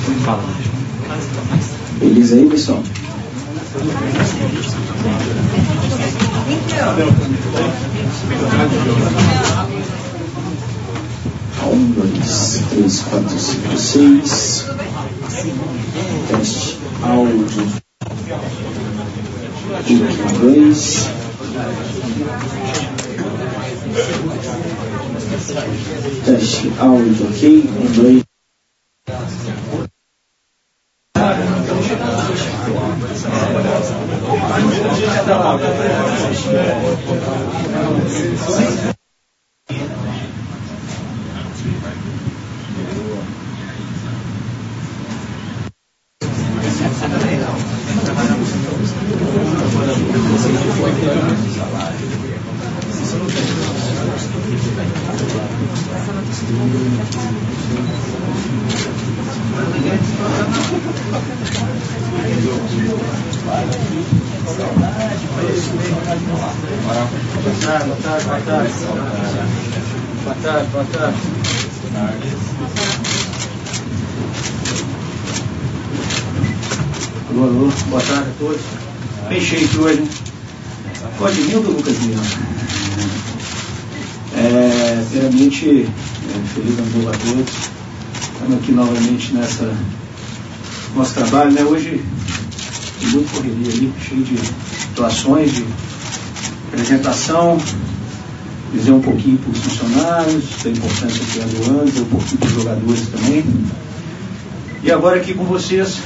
Beleza aí, pessoal? Um, dois, três, quatro, cinco, seis. Teste áudio. Um, dois. Teste áudio, ok? Um, dois. Boa tarde. Alô, boa tarde a todos. Bem cheio aqui hoje, né? Pode vir do Lucas Lima. Primeiramente, feliz ano novo a todos. Estamos aqui novamente nessa nosso trabalho, né? Hoje, muito correria ali, cheio de situações, de apresentação, dizer um pouquinho para os funcionários, da importância que é do ano, dizer um pouquinho para os jogadores também. E agora aqui com vocês,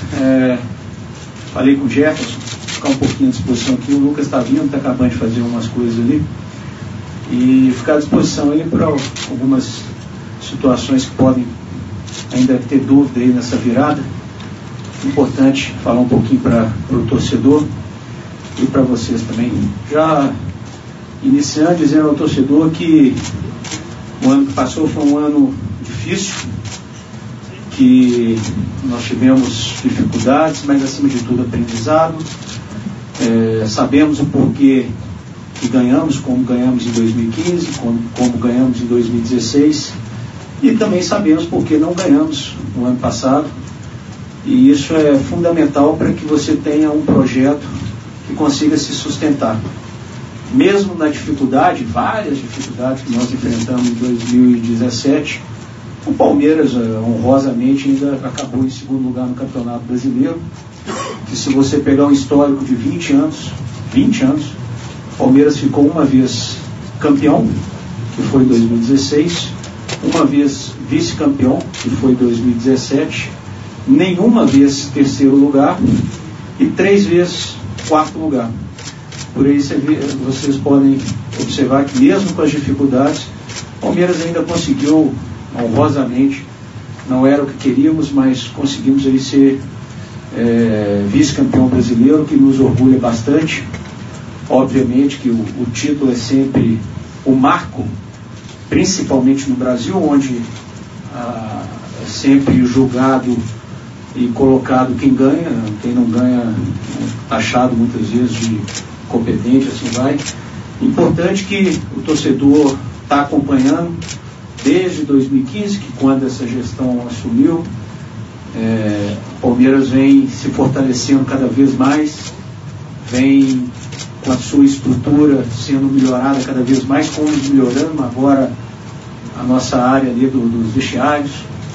falei com o Jefferson, ficar um pouquinho à disposição aqui. O Lucas está vindo, está acabando de fazer umas coisas ali. E ficar à disposição aí para algumas situações que podem ainda ter dúvida aí nessa virada. Importante falar um pouquinho para o torcedor e para vocês também. Já iniciando dizendo ao torcedor que o ano que passou foi um ano difícil, que nós tivemos dificuldades, mas acima de tudo aprendizado. Sabemos o porquê que ganhamos, como ganhamos em 2015, como ganhamos em 2016, e também sabemos por que não ganhamos no ano passado. E isso é fundamental para que você tenha um projeto que consiga se sustentar. Mesmo na dificuldade, várias dificuldades que nós enfrentamos em 2017, o Palmeiras, honrosamente, ainda acabou em segundo lugar no Campeonato Brasileiro, que se você pegar um histórico de 20 anos, o Palmeiras ficou uma vez campeão, que foi em 2016, uma vez vice-campeão, que foi em 2017, nenhuma vez terceiro lugar e 3 vezes quarto lugar. Por aí vocês podem observar que mesmo com as dificuldades, o Palmeiras ainda conseguiu, honrosamente, não era o que queríamos, mas conseguimos aí ser vice-campeão brasileiro, que nos orgulha bastante. Obviamente que o título é sempre o marco, principalmente no Brasil, onde é sempre julgado e colocado quem ganha, quem não ganha, taxado muitas vezes de competente, assim vai. Importante que o torcedor está acompanhando desde 2015, que quando essa gestão assumiu, o Palmeiras vem se fortalecendo cada vez mais, vem com a sua estrutura sendo melhorada cada vez mais, como melhorando agora a nossa área ali dos vestiários.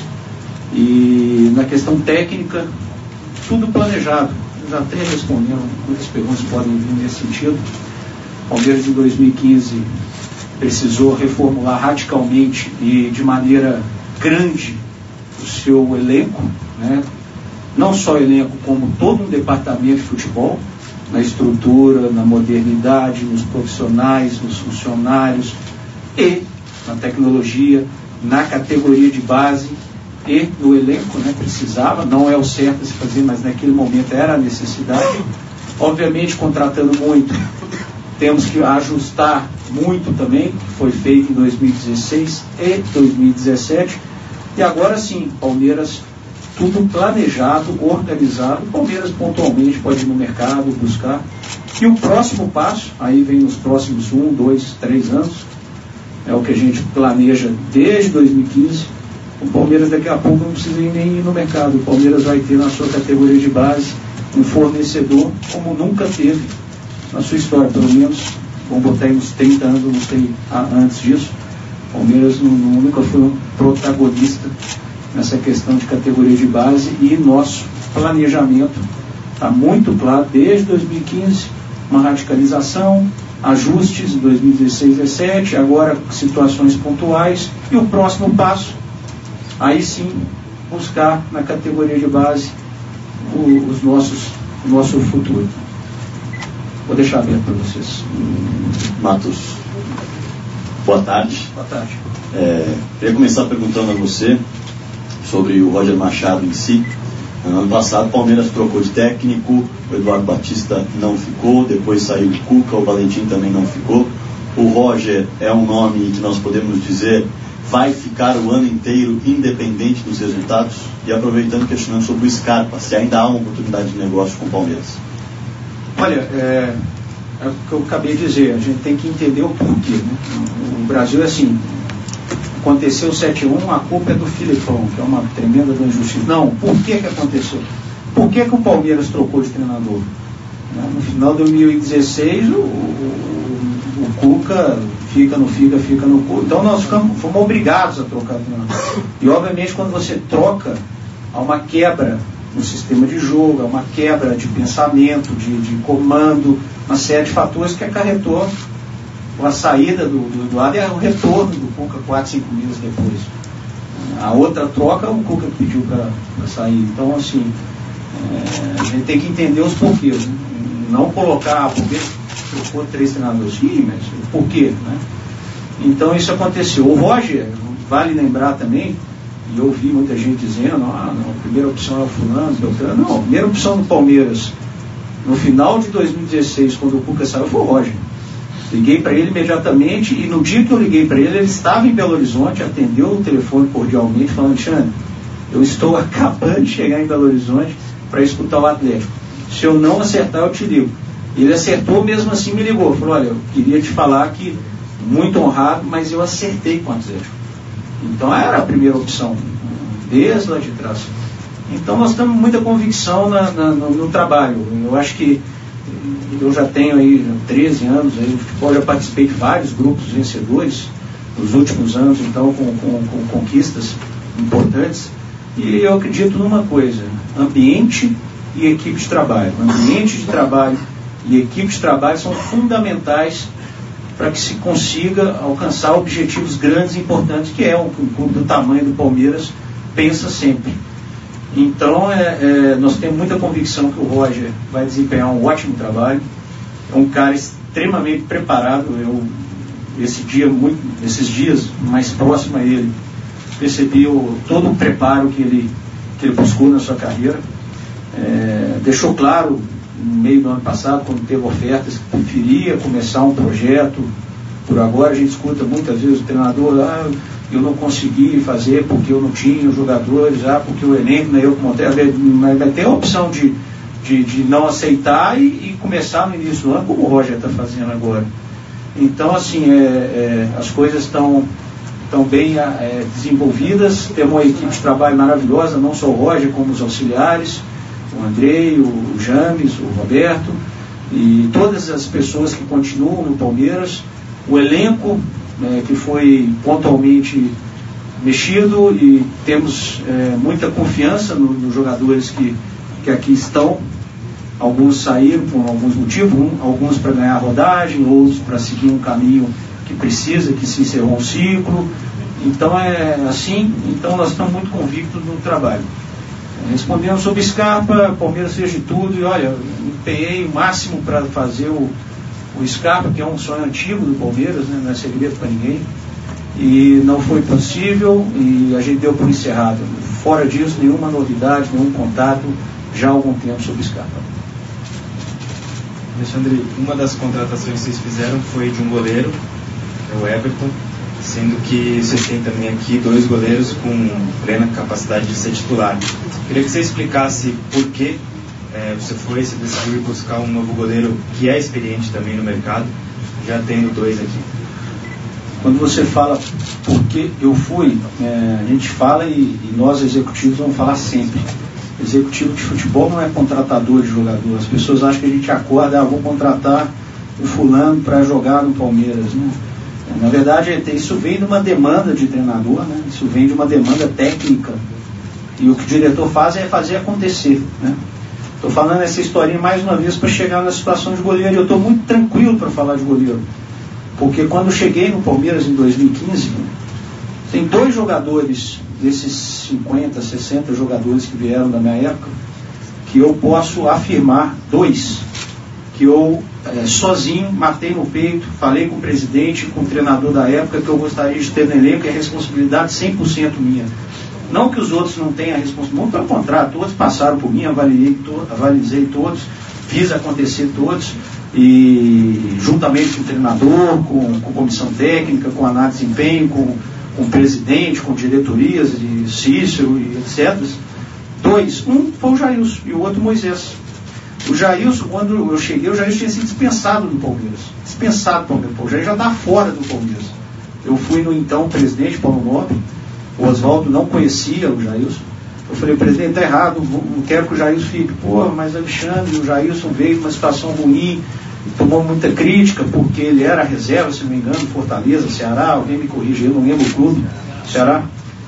E na questão técnica, tudo planejado. Já até respondendo, muitas perguntas podem vir nesse sentido. O Palmeiras de 2015 precisou reformular radicalmente e de maneira grande o seu elenco, né? Não só o elenco, como todo um departamento de futebol, na estrutura, na modernidade, nos profissionais, nos funcionários e na tecnologia, na categoria de base e no elenco, né? Precisava, não é o certo a se fazer, mas naquele momento era a necessidade. Obviamente, contratando muito, temos que ajustar muito também, que foi feito em 2016 e 2017, e agora sim, Palmeiras, tudo planejado, organizado. Palmeiras pontualmente pode ir no mercado buscar, e o próximo passo, aí vem nos próximos 1, 2, 3 anos, é o que a gente planeja desde 2015, O Palmeiras daqui a pouco não precisa nem ir no mercado. O Palmeiras vai ter na sua categoria de base um fornecedor como nunca teve na sua história, pelo menos, vamos botar aí uns 30 anos, não sei, antes disso. O Palmeiras nunca foi um protagonista nessa questão de categoria de base, e nosso planejamento está muito claro desde 2015, uma radicalização, ajustes em 2016, 2017, agora situações pontuais, e o próximo passo, aí sim, buscar na categoria de base o nosso futuro. Vou deixar aberto para vocês. Matos, boa tarde. Boa tarde. Queria começar perguntando a você sobre o Roger Machado em si. No ano passado, o Palmeiras trocou de técnico, o Eduardo Batista não ficou, depois saiu o Cuca, o Valentim também não ficou. O Roger é um nome que nós podemos dizer vai ficar o ano inteiro independente dos resultados? E aproveitando, questionando sobre o Scarpa, se ainda há uma oportunidade de negócio com o Palmeiras. Olha, é o que eu acabei de dizer, a gente tem que entender o porquê, né? O Brasil é assim, aconteceu o 7-1, a culpa é do Filipão, que é uma tremenda injustiça. Não, por que aconteceu? Por que o Palmeiras trocou de treinador? No final de 2016, o Cuca fica no Cuca. Então nós fomos obrigados a trocar de treinador. E obviamente quando você troca, há uma quebra no sistema de jogo, há uma quebra de pensamento, de comando, uma série de fatores que acarretou a saída do Eduardo e o retorno do Cuca 4, 5 meses depois. A outra troca, o Cuca pediu para sair. Então, assim, a gente tem que entender os porquês, né? Não colocar, porque trocou 3 treinadores. Sim, mas o porquê, né? Então, isso aconteceu. O Roger, vale lembrar também, e eu ouvi muita gente dizendo, não, a primeira opção é o fulano, Beltrano. Não, a primeira opção do Palmeiras, no final de 2016, quando o Cuca saiu, foi o Roger. Liguei para ele imediatamente, e no dia que eu liguei para ele estava em Belo Horizonte, atendeu o telefone cordialmente, falando: Alexandre, eu estou acabando de chegar em Belo Horizonte para escutar o Atlético. Se eu não acertar, eu te ligo. Ele acertou, mesmo assim me ligou. Falou: olha, eu queria te falar que, muito honrado, mas eu acertei com o Atlético. Então era a primeira opção, desde lá de trás. Então nós temos muita convicção no trabalho. Eu acho que eu já tenho aí 13 anos aí no futebol, já participei de vários grupos vencedores nos últimos anos, então com conquistas importantes, e eu acredito numa coisa: ambiente e equipe de trabalho. Ambiente de trabalho e equipe de trabalho são fundamentais para que se consiga alcançar objetivos grandes e importantes, que é um clube do tamanho do Palmeiras pensa sempre. Então, nós temos muita convicção que o Roger vai desempenhar um ótimo trabalho. É um cara extremamente preparado. Esses dias mais próximo a ele, percebi todo o preparo que ele buscou na sua carreira. Deixou claro, no meio do ano passado, quando teve ofertas, que preferia começar um projeto por agora. A gente escuta muitas vezes o treinador: eu não consegui fazer porque eu não tinha os jogadores, porque o elenco não é eu que montei. Mas vai ter a opção de não aceitar e começar no início do ano, como o Roger está fazendo agora. Então, assim, as coisas estão bem desenvolvidas. Temos uma equipe de trabalho maravilhosa, não só o Roger, como os auxiliares, o Andrei, o James, o Roberto, e todas as pessoas que continuam no Palmeiras. O elenco, que foi pontualmente mexido, e temos muita confiança nos jogadores que aqui estão. Alguns saíram por alguns motivos, alguns para ganhar rodagem, outros para seguir um caminho que precisa, que se encerrou um ciclo. Então é assim. Então nós estamos muito convictos no trabalho. Respondendo sobre Scarpa, o Palmeiras fez de tudo, e olha, empenhei o máximo para fazer o Scarpa, que é um sonho antigo do Palmeiras, né? Não é segredo para ninguém, e não foi possível, e a gente deu por encerrado. Fora disso, nenhuma novidade, nenhum contato já há algum tempo sobre Scarpa. Alexandre, uma das contratações que vocês fizeram foi de um goleiro, o Everton, sendo que vocês têm também aqui 2 goleiros com plena capacidade de ser titular. Queria que você explicasse por que você decidiu ir buscar um novo goleiro que é experiente também no mercado, já tendo 2 aqui. quando você fala porque eu fui, a gente fala e nós executivos vamos falar sempre. Executivo de futebol não é contratador de jogador. As pessoas acham que a gente acorda, vou contratar o fulano para jogar no Palmeiras, né? Na verdade, isso vem de uma demanda de treinador, né? Isso vem de uma demanda técnica. E o que o diretor faz é fazer acontecer, né? Estou falando essa historinha mais uma vez para chegar na situação de goleiro. Eu estou muito tranquilo para falar de goleiro. Porque quando eu cheguei no Palmeiras em 2015, tem 2 jogadores desses 50, 60 jogadores que vieram da minha época, que eu posso afirmar, 2, que eu sozinho matei no peito, falei com o presidente, com o treinador da época, que eu gostaria de ter no elenco, e a responsabilidade 100% minha. Não que os outros não tenham a responsabilidade, muito pelo contrário, todos passaram por mim, avalizei todos, fiz acontecer todos, e juntamente com o treinador, com comissão técnica, com análise de desempenho, com o presidente, com diretorias de Cícero e etc. 2, um foi o Jailson e o outro Moisés. O Jailson, quando eu cheguei, o Jailson tinha sido dispensado do Palmeiras. Dispensado do Palmeiras. O Jailson já estava fora do Palmeiras. Eu fui no então presidente Paulo Nobre, o Oswaldo não conhecia o Jailson. Eu falei, presidente, está errado, não quero que o Jailson fique. Pô, mas Alexandre, o Jailson veio numa situação ruim, tomou muita crítica, porque ele era reserva, se não me engano, Fortaleza, Ceará, alguém me corrige, eu não lembro o clube, Ceará.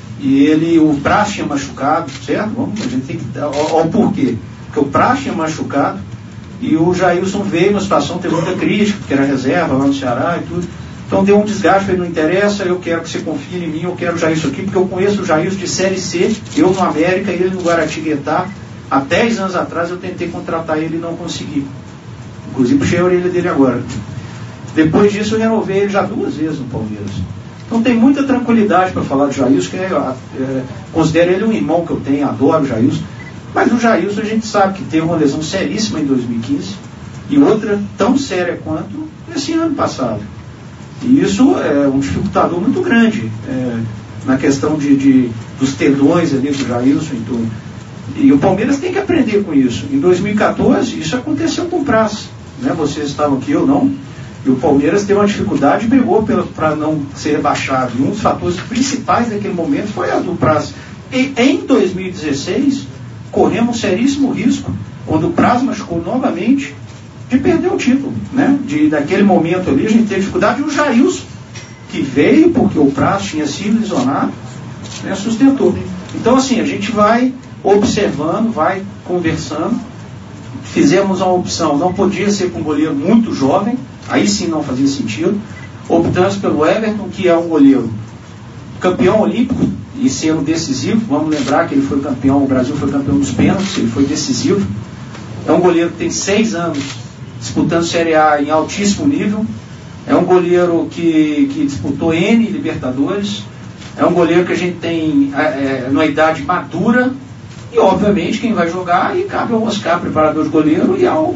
E o Praz tinha machucado, certo? A gente tem que dar, olha o porquê. Porque o Praz tinha machucado e o Jailson veio numa situação, teve muita crítica, porque era reserva lá no Ceará e tudo. Então deu um desgaste, falei, não interessa, eu quero que você confie em mim, eu quero o Jailson aqui, porque eu conheço o Jailson de Série C, eu no América, ele no Guaratinguetá. Há 10 anos atrás eu tentei contratar ele e não consegui. Inclusive puxei a orelha dele agora. Depois disso eu renovei ele já 2 vezes no Palmeiras. Então tem muita tranquilidade para falar do Jailson, que considero ele um irmão que eu tenho, adoro o Jailson. Mas o Jailson a gente sabe que teve uma lesão seríssima em 2015 e outra tão séria quanto esse ano passado. E isso é um dificultador muito grande na questão dos tendões ali do Jailson e tudo. E o Palmeiras tem que aprender com isso. Em 2014 isso aconteceu com o Praz, né? Vocês estavam aqui, eu não. E o Palmeiras teve uma dificuldade e brigou para não ser rebaixado. E um dos fatores principais naquele momento foi a do Praz. E em 2016 corremos um seríssimo risco, quando o Praz machucou novamente, de perder o título, né? Daquele momento ali a gente teve dificuldade, e o Jailson, que veio porque o Praz tinha sido lesionado, né, sustentou. Então assim, a gente vai observando, vai conversando. Fizemos uma opção, não podia ser com um goleiro muito jovem, aí sim não fazia sentido. Optamos pelo Everton, que é um goleiro campeão olímpico e sendo decisivo. Vamos lembrar que ele foi campeão, o Brasil foi campeão dos pênaltis, ele foi decisivo. É um goleiro que tem 6 anos disputando Série A em altíssimo nível. É um goleiro que disputou N Libertadores. É um goleiro que a gente tem numa idade madura. E obviamente quem vai jogar, e cabe ao Oscar, preparador de goleiro, e ao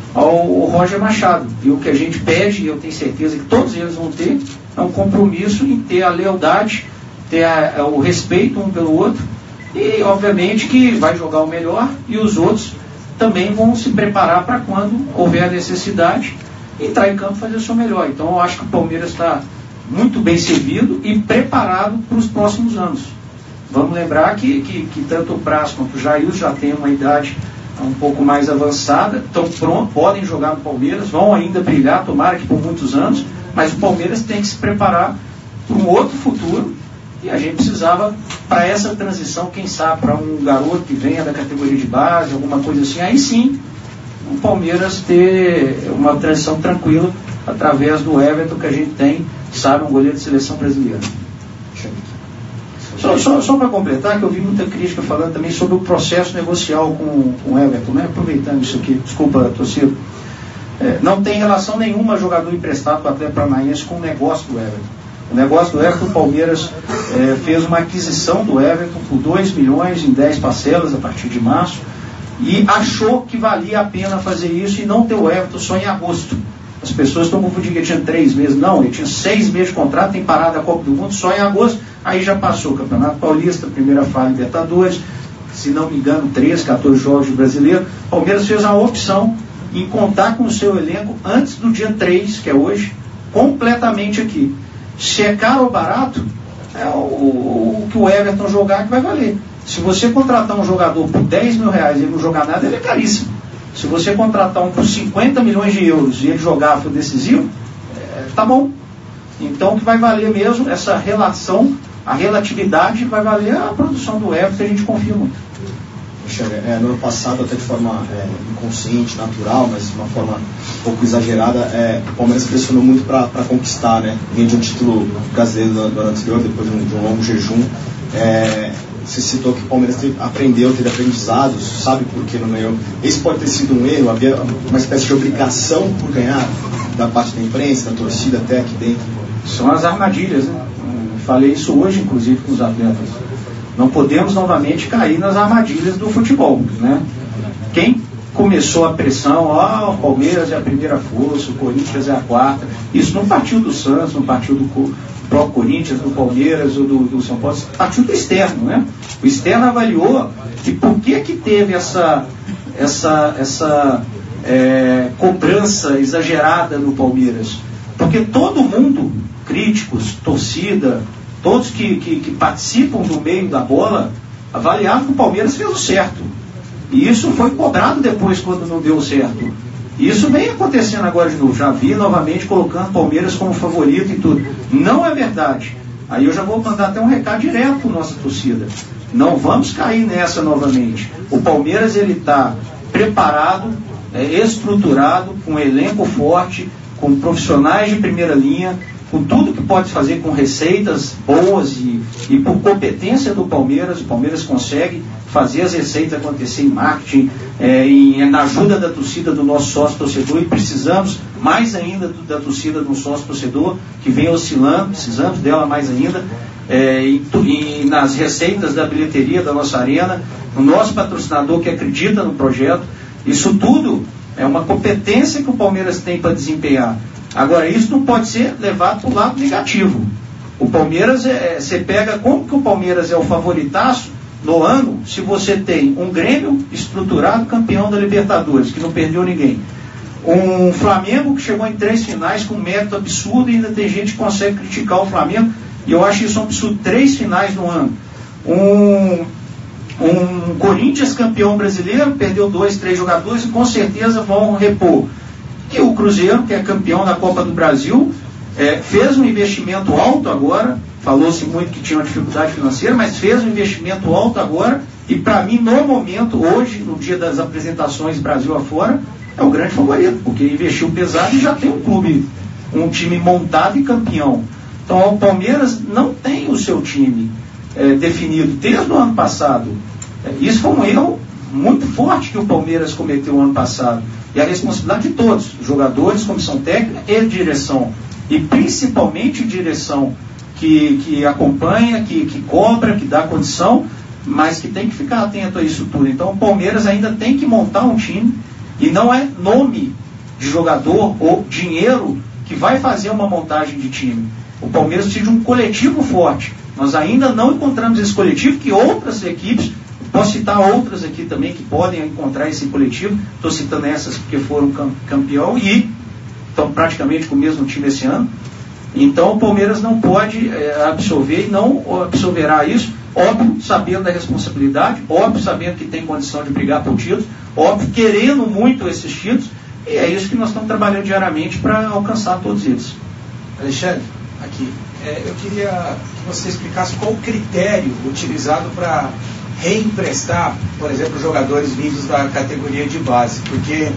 Roger Machado. E o que a gente pede, e eu tenho certeza que todos eles vão ter, é um compromisso em ter a lealdade, ter o respeito um pelo outro, e obviamente que vai jogar o melhor, e os outros também vão se preparar para quando houver a necessidade, entrar em campo e fazer o seu melhor. Então eu acho que o Palmeiras está muito bem servido e preparado para os próximos anos. Vamos lembrar que tanto o Praz quanto o Jailson já têm uma idade um pouco mais avançada, estão prontos, podem jogar no Palmeiras, vão ainda brilhar, tomara que por muitos anos, mas o Palmeiras tem que se preparar para um outro futuro, e a gente precisava, para essa transição, quem sabe, para um garoto que venha da categoria de base, alguma coisa assim, aí sim, o Palmeiras ter uma transição tranquila, através do Everton que a gente tem, sabe, um goleiro de seleção brasileira. Só para completar, que eu vi muita crítica falando também sobre o processo negocial com o Everton, né? Aproveitando isso aqui, desculpa, torcida. Não tem relação nenhuma jogador emprestado para o Atlético Paranaense com o negócio do Everton. O negócio do Everton, o Palmeiras fez uma aquisição do Everton por 2 milhões em 10 parcelas a partir de março, e achou que valia a pena fazer isso e não ter o Everton só em agosto. As pessoas estão confundindo que ele tinha 3 meses. Não, ele tinha 6 meses de contrato, tem parado a Copa do Mundo só em agosto. Aí já passou o Campeonato Paulista, primeira fase Libertadores, se não me engano 13, 14 jogos de brasileiro. O Palmeiras fez uma opção em contar com o seu elenco antes do dia 3, que é hoje, completamente aqui. Se é caro ou barato, é o que o Everton jogar que vai valer. Se você contratar um jogador por 10 mil reais e ele não jogar nada, ele é caríssimo. Se você contratar um por 50 milhões de euros e ele jogar for decisivo, tá bom. Então o que vai valer mesmo, essa relação, a relatividade, vai valer a produção do Everton, que a gente confia muito. No ano passado, até de forma inconsciente, natural, mas de uma forma um pouco exagerada, o Palmeiras pressionou muito para conquistar, né? Vinha de um título brasileiro do ano anterior, depois de um longo jejum. Você citou que o Palmeiras teve aprendizados, sabe por que não ganhou? Esse pode ter sido um erro, havia uma espécie de obrigação por ganhar da parte da imprensa, da torcida, até aqui dentro. São as armadilhas, né? Falei isso hoje, inclusive, com os atletas. Não podemos novamente cair nas armadilhas do futebol, né? Quem começou a pressão, o Palmeiras é a primeira força, o Corinthians é a quarta, isso não partiu do Santos, não partiu do próprio Corinthians, do Palmeiras ou do São Paulo, partiu do externo, né? O externo avaliou que por que teve essa cobrança exagerada no Palmeiras, porque todo mundo, críticos, torcida, todos que participam do meio da bola, avaliaram que o Palmeiras fez o certo. E isso foi cobrado depois quando não deu certo. E isso vem acontecendo agora de novo. Já vi novamente colocando o Palmeiras como favorito e tudo. Não é verdade. Aí eu já vou mandar até um recado direto para a nossa torcida. Não vamos cair nessa novamente. O Palmeiras ele está preparado, estruturado, com um elenco forte, com profissionais de primeira linha, com tudo que pode fazer, com receitas boas e por competência do Palmeiras. O Palmeiras consegue fazer as receitas acontecer em marketing, na ajuda da torcida do nosso sócio-torcedor, e precisamos mais ainda da torcida do sócio-torcedor, que vem oscilando, precisamos dela mais ainda, e nas receitas da bilheteria da nossa arena, o nosso patrocinador que acredita no projeto. Isso tudo é uma competência que o Palmeiras tem para desempenhar. Agora, isso não pode ser levado para o lado negativo. O Palmeiras, você pega como que o Palmeiras é o favoritaço no ano, se você tem um Grêmio estruturado, campeão da Libertadores, que não perdeu ninguém. Um Flamengo que chegou em 3 finais com um mérito absurdo, e ainda tem gente que consegue criticar o Flamengo, e eu acho isso um absurdo. 3 finais no ano. Um Corinthians campeão brasileiro, perdeu 2, 3 jogadores, e com certeza vão repor. E o Cruzeiro, que é campeão da Copa do Brasil, fez um investimento alto agora, falou-se muito que tinha uma dificuldade financeira, mas fez um investimento alto agora, e para mim, no momento, hoje, no dia das apresentações Brasil afora, é o grande favorito, porque investiu pesado e já tem um clube, um time montado e campeão. Então, o Palmeiras não tem o seu time definido desde o ano passado. Isso foi um erro muito forte que o Palmeiras cometeu no ano passado. E a responsabilidade de todos, jogadores, comissão técnica e direção. E principalmente direção que acompanha, que cobra, que dá condição, mas que tem que ficar atento a isso tudo. Então o Palmeiras ainda tem que montar um time, e não é nome de jogador ou dinheiro que vai fazer uma montagem de time. O Palmeiras precisa de um coletivo forte. Nós ainda não encontramos esse coletivo, que outras equipes, posso citar outras aqui também que podem encontrar esse coletivo, estou citando essas porque foram campeão e estão praticamente com o mesmo time esse ano. Então o Palmeiras não pode absorver e não absorverá isso, óbvio, sabendo da responsabilidade, óbvio, sabendo que tem condição de brigar por títulos, óbvio, querendo muito esses títulos, e é isso que nós estamos trabalhando diariamente para alcançar todos eles. Alexandre, aqui, eu queria que você explicasse qual o critério utilizado para reemprestar, por exemplo, jogadores vindos da categoria de base, porque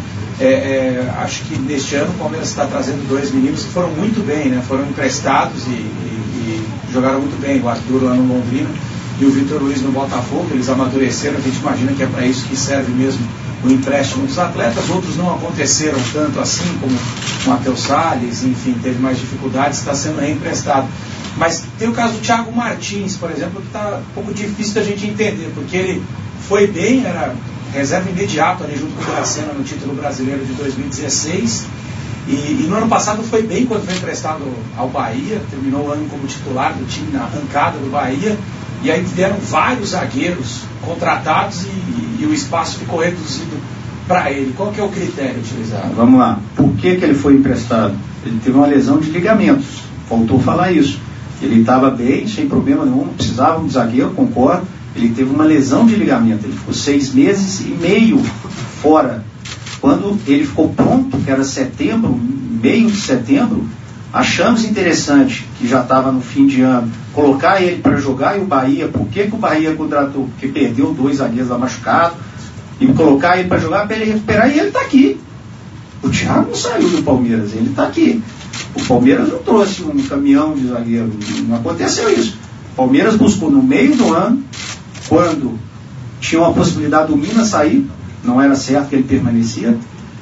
acho que neste ano o Palmeiras está trazendo 2 meninos que foram muito bem, né? Foram emprestados e jogaram muito bem, o Arthur lá no Londrina e o Vitor Luiz no Botafogo. Eles amadureceram, a gente imagina que é para isso que serve mesmo o empréstimo dos atletas. Outros não aconteceram tanto assim, como o Matheus Salles, enfim, teve mais dificuldades, está sendo reemprestado. Mas tem o caso do Thiago Martins, por exemplo, que está um pouco difícil da gente entender, porque ele foi bem, era reserva imediato ali junto com o Dracena no título brasileiro de 2016, e no ano passado foi bem quando foi emprestado ao Bahia, terminou o ano como titular do time na arrancada do Bahia, e aí tiveram vários zagueiros contratados e o espaço ficou reduzido para ele. Qual que é o critério utilizado? Vamos lá. Por que ele foi emprestado? Ele teve uma lesão de ligamentos. faltou falar isso. Ele estava bem, sem problema nenhum, não precisava de zagueiro, concordo. Ele teve uma lesão de ligamento, ele ficou 6 meses e meio fora. Quando ele ficou pronto, que era setembro, meio de setembro, achamos interessante, que já estava no fim de ano, colocar ele para jogar. E o Bahia, por que o Bahia contratou? Porque perdeu 2 zagueiros lá machucados, e colocar ele para jogar, para ele recuperar, e ele está aqui. O Thiago não saiu do Palmeiras, ele está aqui. O Palmeiras não trouxe um caminhão de zagueiro, não aconteceu isso. O Palmeiras buscou no meio do ano, quando tinha uma possibilidade do Mina sair, não era certo que ele permanecia.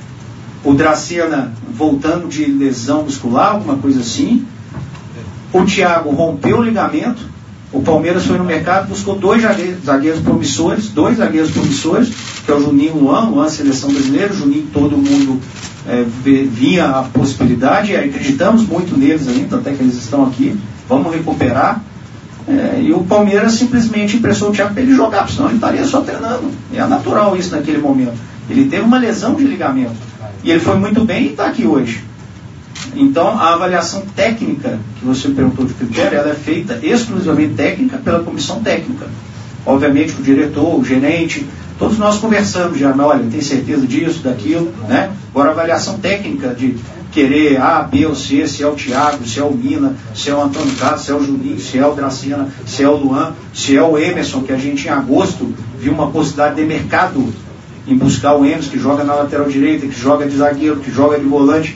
O Dracena voltando de lesão muscular, alguma coisa assim. O Thiago rompeu o ligamento. O Palmeiras foi no mercado, buscou 2 zagueiros promissores, que é o Juninho e o Luan seleção brasileira. O Juninho, todo mundo vinha a possibilidade, e acreditamos muito neles ainda, até que eles estão aqui, vamos recuperar. E o Palmeiras simplesmente emprestou o Thiago para ele jogar, senão ele estaria só treinando. É natural isso naquele momento. Ele teve uma lesão de ligamento, e ele foi muito bem e está aqui hoje. Então, a avaliação técnica, que você perguntou de critério, ela é feita exclusivamente técnica pela comissão técnica. Obviamente, o diretor, o gerente, todos nós conversamos já, olha, tem certeza disso, daquilo, né? Agora, a avaliação técnica de querer A, B ou C, se é o Thiago, se é o Mina, se é o Antônio Carlos, se é o Juninho, se é o Dracena, se é o Luan, se é o Emerson, que a gente em agosto viu uma possibilidade de mercado em buscar o Emerson, que joga na lateral direita, que joga de zagueiro, que joga de volante.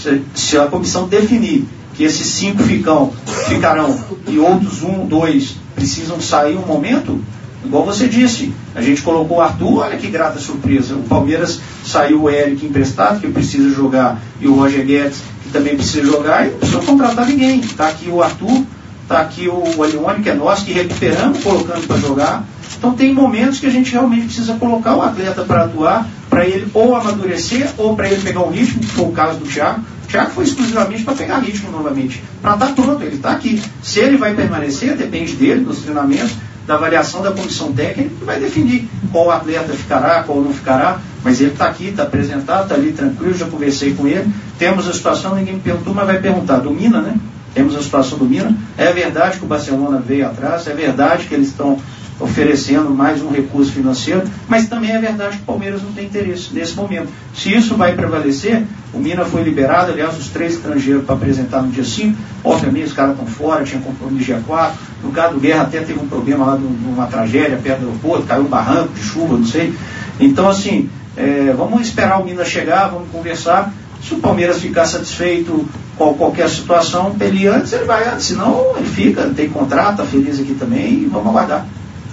Se a comissão definir que esses 5 ficarão e outros 1, 2 precisam sair um momento, igual você disse, a gente colocou o Arthur, olha que grata surpresa. O Palmeiras saiu o Eric emprestado, que precisa jogar, e o Roger Guedes, que também precisa jogar, e não precisa contratar ninguém. Está aqui o Arthur, está aqui o Alione, que é nosso, que recuperamos, colocando para jogar. Então tem momentos que a gente realmente precisa colocar o atleta para atuar, para ele ou amadurecer, ou para ele pegar um ritmo, que foi o caso do Thiago. O Thiago foi exclusivamente para pegar ritmo novamente, para estar pronto, ele está aqui. Se ele vai permanecer, depende dele, dos treinamentos, da avaliação da comissão técnica, que vai definir qual atleta ficará, qual não ficará, mas ele está aqui, está apresentado, está ali tranquilo, já conversei com ele. Temos a situação, ninguém me perguntou, mas vai perguntar, do Mina, né? Temos a situação do Mina. É verdade que o Barcelona veio atrás, é verdade que eles estão oferecendo mais um recurso financeiro, mas também é verdade que o Palmeiras não tem interesse nesse momento. Se isso vai prevalecer, o Mina foi liberado, aliás, os 3 estrangeiros para apresentar no dia 5, obviamente os caras estão fora, tinha compromisso dia 4, no caso do Guerra até teve um problema lá numa tragédia perto do aeroporto, caiu um barranco de chuva, não sei. Então assim, vamos esperar o Mina chegar, vamos conversar. Se o Palmeiras ficar satisfeito com qualquer situação, ele antes, ele vai antes, senão ele fica, tem contrato, está feliz aqui também, e vamos aguardar.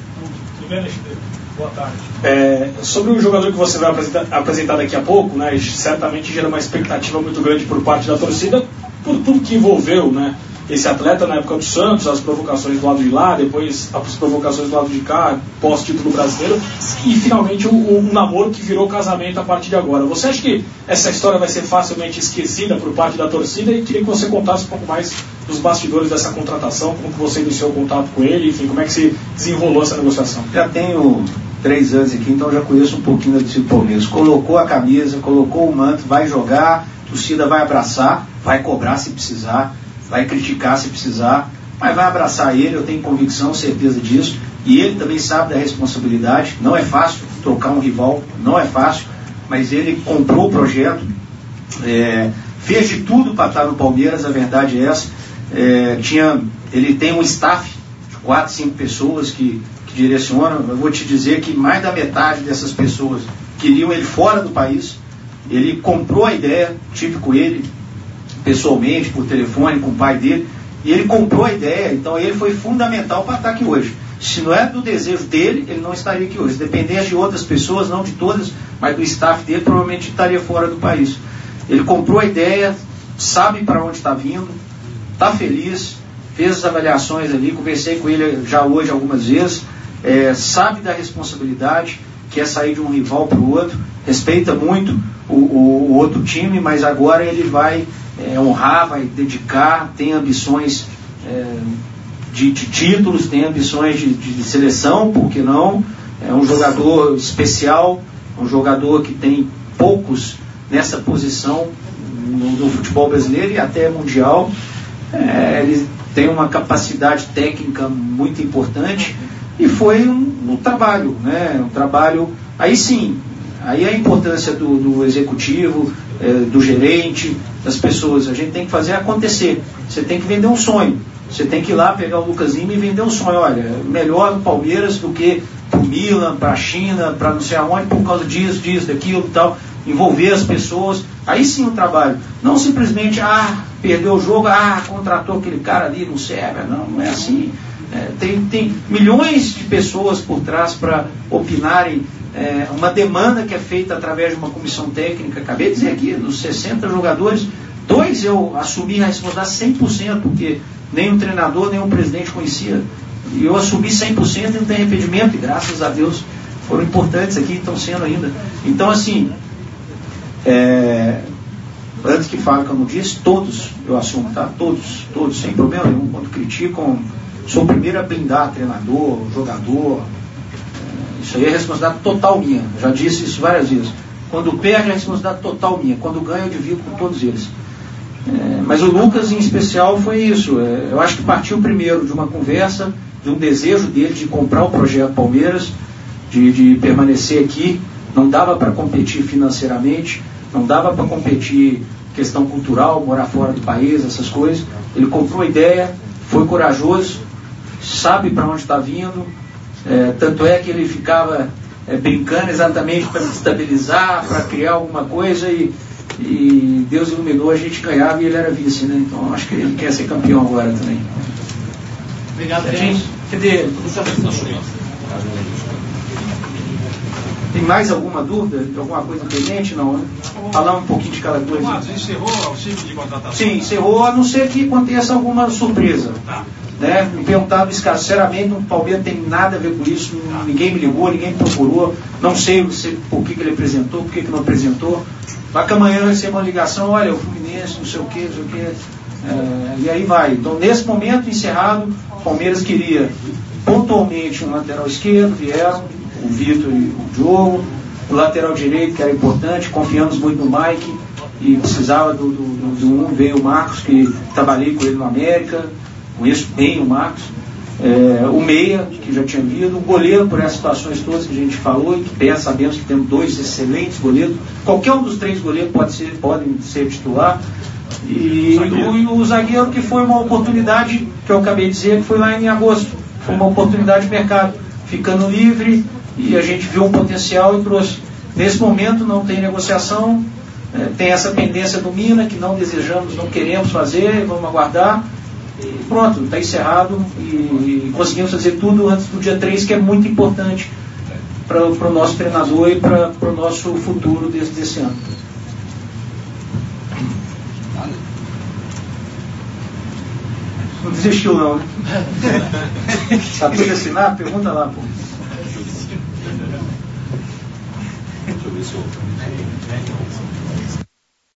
Boa tarde. Sobre o jogador que você vai apresentar daqui a pouco, né, certamente gera uma expectativa muito grande por parte da torcida, por tudo que envolveu, né, esse atleta na época do Santos, as provocações do lado de lá, depois as provocações do lado de cá, pós-título brasileiro, e finalmente um namoro que virou casamento a partir de agora. Você acha que essa história vai ser facilmente esquecida por parte da torcida? E queria que você contasse um pouco mais dos bastidores dessa contratação, como que você iniciou o contato com ele, enfim, como é que se desenrolou essa negociação? Já tenho 3 anos aqui, então já conheço um pouquinho da torcida do Palmeiras. Colocou a camisa, colocou o manto, vai jogar, a torcida vai abraçar, vai cobrar se precisar, vai criticar se precisar, mas vai abraçar ele, eu tenho convicção, certeza disso, e ele também sabe da responsabilidade. Não é fácil trocar um rival, não é fácil, mas ele comprou o projeto, fez de tudo para estar no Palmeiras, a verdade é essa. Ele tem um staff de 4, 5 pessoas que direcionam. Eu vou te dizer que mais da metade dessas pessoas queriam ele fora do país. Ele comprou a ideia, tive com ele pessoalmente, por telefone, com o pai dele, e ele comprou a ideia, então ele foi fundamental para estar aqui hoje. Se não é do desejo dele, ele não estaria aqui hoje. Dependesse de outras pessoas, não de todas, mas do staff dele, provavelmente estaria fora do país. Ele comprou a ideia, sabe para onde está vindo, está feliz, fez as avaliações ali, conversei com ele já hoje algumas vezes, sabe da responsabilidade, quer sair de um rival para o outro, respeita muito o outro time, mas agora ele vai honrar, vai dedicar, tem ambições de títulos, tem ambições de seleção, por que não? É um jogador especial, um jogador que tem poucos nessa posição no futebol brasileiro e até mundial. Ele tem uma capacidade técnica muito importante e foi um trabalho, né? Um trabalho, aí sim, aí a importância do executivo, do gerente, das pessoas. A gente tem que fazer acontecer. Você tem que vender um sonho. Você tem que ir lá pegar o Lucas Lima e vender um sonho. Olha, melhor no Palmeiras do que para o Milan, para a China, para não sei aonde, por causa disso, daquilo e tal. Envolver as pessoas. Aí sim o trabalho. Não simplesmente, perdeu o jogo, contratou aquele cara ali, não serve. Não é assim. Tem milhões de pessoas por trás para opinarem. Uma demanda que é feita através de uma comissão técnica. Acabei de dizer aqui, dos 60 jogadores, 2 eu assumi a responsabilidade 100%, porque nem o treinador, nem o presidente conhecia. E eu assumi 100% e não tem arrependimento, e graças a Deus foram importantes aqui, estão sendo ainda. Então, assim, antes que fale que eu não disse, todos eu assumo, tá? Todos, sem problema nenhum. Quando criticam, sou o primeiro a blindar treinador, jogador. Isso aí é responsabilidade total minha. Já disse isso várias vezes. Quando perde, é responsabilidade total minha. Quando ganha, eu divido com todos eles. Mas o Lucas, em especial, foi isso. Eu acho que partiu primeiro de uma conversa, de um desejo dele de comprar o projeto Palmeiras, de permanecer aqui. Não dava para competir financeiramente, não dava para competir questão cultural, morar fora do país, essas coisas. Ele comprou a ideia, foi corajoso, sabe para onde está vindo. Tanto é que ele ficava brincando exatamente para estabilizar, para criar alguma coisa, e Deus iluminou, a gente ganhava e ele era vice, né? Então acho que ele quer ser campeão agora também. Obrigado, gente. Cadê? Tem mais alguma dúvida? Alguma coisa pendente? Não, né? Falar um pouquinho de cada coisa. Mas encerrou o ciclo de contratação? Sim, encerrou, a não ser que aconteça alguma surpresa. Tá. Né? Me perguntaram isso, cara, sinceramente, o Palmeiras não tem nada a ver com isso, ninguém me ligou, ninguém me procurou, não sei por que ele apresentou, por que não apresentou. Vai que amanhã eu recebo uma ligação, olha, o Fluminense, não sei o que, e aí vai. Então, nesse momento, encerrado, o Palmeiras queria pontualmente um lateral esquerdo, vieram, o Vitor e o Diogo, o lateral direito, que era importante, confiamos muito no Mike, e precisava do um, veio o Marcos, que trabalhei com ele no América, conheço bem o Marcos, o Meia, que já tinha vindo, o goleiro, por essas situações todas que a gente falou, e que sabemos que temos 2 excelentes goleiros, qualquer um dos 3 goleiros podem ser titular, e o zagueiro, que foi uma oportunidade, que eu acabei de dizer, que foi lá em agosto, foi uma oportunidade de mercado, ficando livre, e a gente viu um potencial e trouxe. Nesse momento não tem negociação, tem essa pendência do Mina, que não desejamos, não queremos fazer, vamos aguardar. E pronto, está encerrado e conseguimos fazer tudo antes do dia 3, que é muito importante para o nosso treinador e para o nosso futuro desse ano. Não desistiu não, né? Tá tudo assinado? Pergunta lá, pô. Deixa eu ver se eu...